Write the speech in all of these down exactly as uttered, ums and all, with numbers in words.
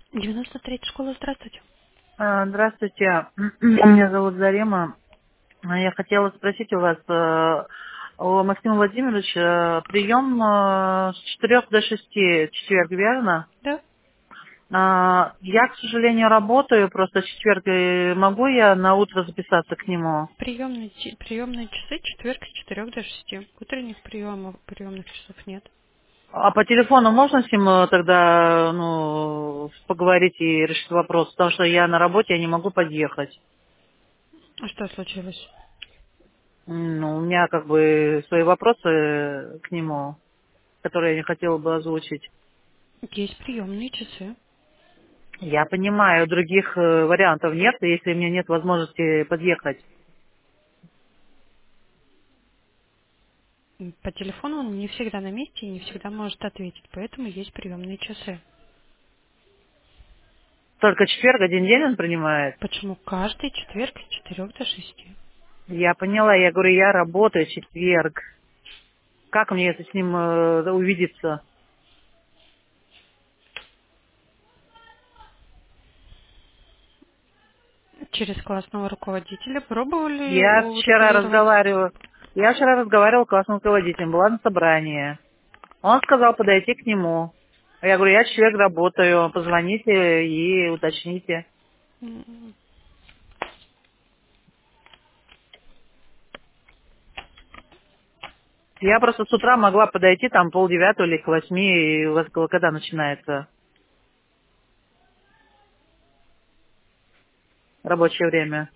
девяносто третья школа, здравствуйте. А, Здравствуйте, меня зовут Зарема. А, Я хотела спросить у вас, э, у Максима Владимировича прием э, с четырех до шести, четверг, верно? Да, А, Я, к сожалению, работаю, просто в четверг, и могу я на утро записаться к нему? приемные, чи- приемные часы четверг с четырех до шести. Утренних приемов, приемных часов нет. А по телефону можно с ним э, тогда ну, поговорить и решить вопрос? Потому что я на работе, я не могу подъехать. А что случилось? М, Ну, у меня как бы свои вопросы к нему, которые я не хотела бы озвучить. Есть приемные часы. Я понимаю, других э, вариантов нет, если у меня нет возможности подъехать. М, По телефону он не всегда на месте и не всегда может ответить, поэтому есть приемные часы. Только четверг один день он принимает. Почему каждый четверг с четырех до шести? Я поняла, я говорю, я работаю в четверг. Как мне это с ним э, увидеться? Через классного руководителя пробовали Я вчера урегулировать? разговаривала, я вчера разговаривала с классным руководителем, была на собрании. Он сказал подойти к нему. Я говорю, я в четверг работаю, позвоните и уточните. М, Я просто с утра могла подойти там полдевятого или к восьми, и у вас когда начинается рабочее время?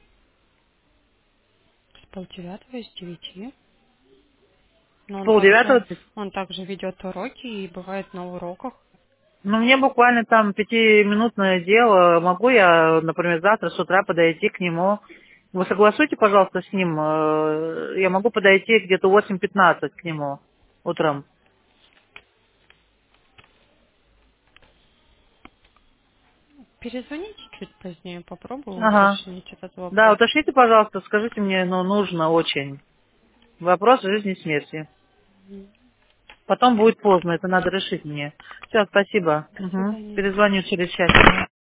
С полдевятого, с девяти. Но С он также, полдевятого? он также ведет уроки и бывает на уроках. Ну, мне буквально там пятиминутное дело. Могу я, например, завтра с утра подойти к нему? Вы согласуйте, пожалуйста, с ним. э, Я могу подойти где-то в восемь пятнадцать к нему утром. Перезвоните чуть позднее, попробую Ага. уточнить этот Да, вопрос. уточните, пожалуйста, скажите мне, ну, нужно очень. Вопрос жизни и смерти. Потом будет поздно, это надо решить мне. Все, спасибо. До Угу. свидания. Перезвоню через час.